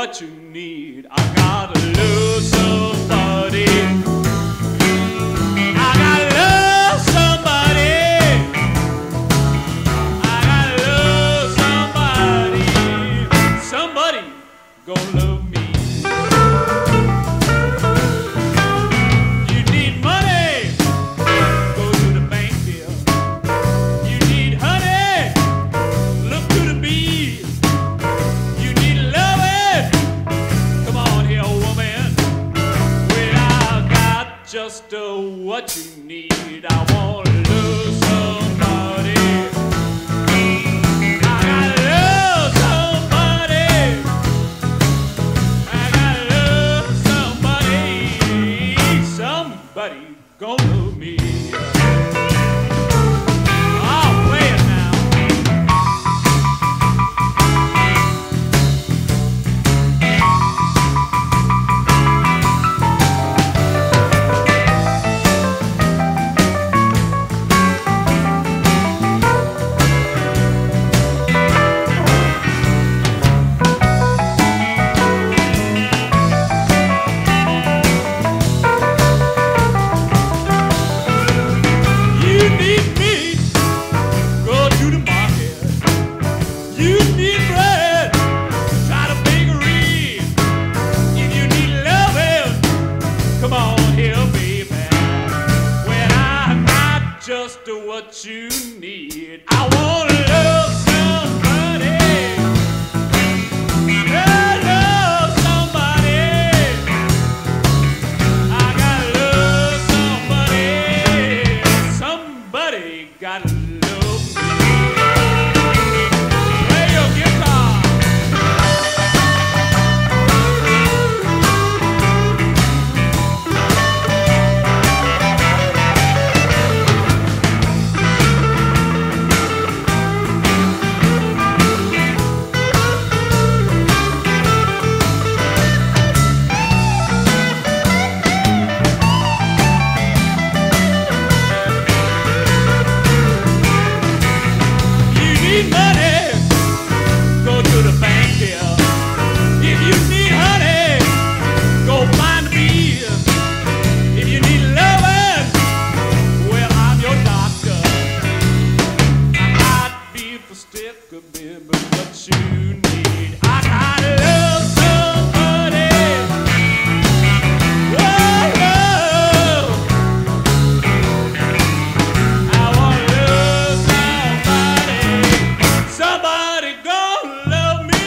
what you need. I gotta love somebody. I gotta love somebody. I gotta love somebody. Somebody gonna love me. You need money, go to the bank here. You need honey, look to the bees. You need loving, come on here, woman. Well, I got just what you need. I want to love somebody. I gotta love somebody. I gotta love somebody. Somebody gonna love me. I'll play it now. You need meat, go to the market. You need bread, try the bakery. If you need loving, come on here, baby. When I got just what you need, I wanna love somebody. Love somebody. I gotta love somebody. Somebody gotta love me. Play your guitar. You need money, go to the bank here. If you need honey, go find the bees. If you need loving, well, I'm your doctor. I might be for stick a bit, but what you need, I gotta love somebody. Whoa, whoa. I wanna love somebody. Somebody gonna love me.